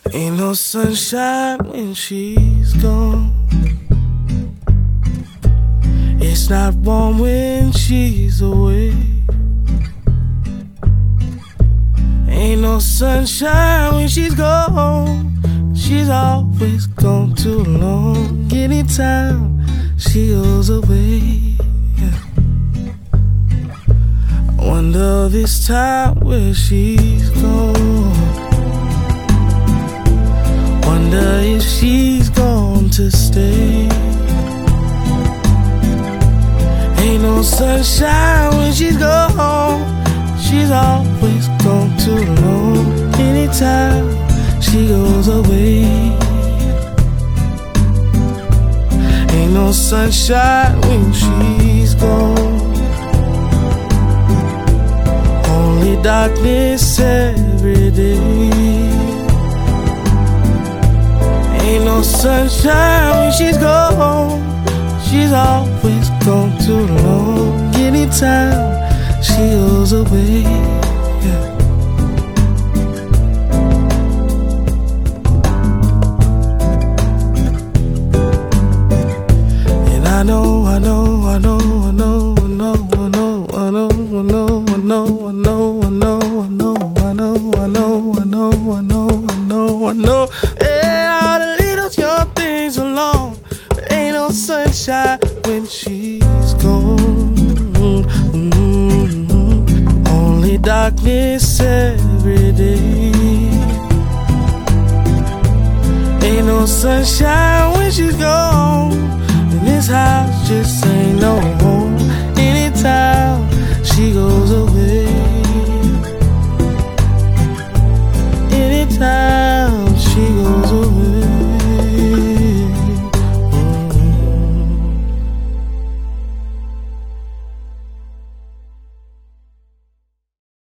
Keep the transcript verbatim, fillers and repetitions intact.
Ain't no sunshine when she's gone. It's not warm when she's away. Ain't no sunshine when she's gone. She's always gone too long. Anytime she goes away, yeah. I wonder this time where she's gone. Wonder if she's gone to stay. Ain't no sunshine when she's gone. She's always gone too long. Anytime she goes away, ain't no sunshine when she's gone. Only darkness every day. Ain't no sunshine when she's gone. She's always gone too long. Anytime she goes away, yeah. And I know, I know, I know, I know, I know, I know, I know, I know, I know, I know, I know, I know, I know, I know, I know, I know, I know, I know. And all the little young things alone. But ain't no sunshine when she's gone. Mm-hmm. Only darkness every day. Ain't no sunshine when she's gone. And this house just ain't no home. Anytime she goes away, anytime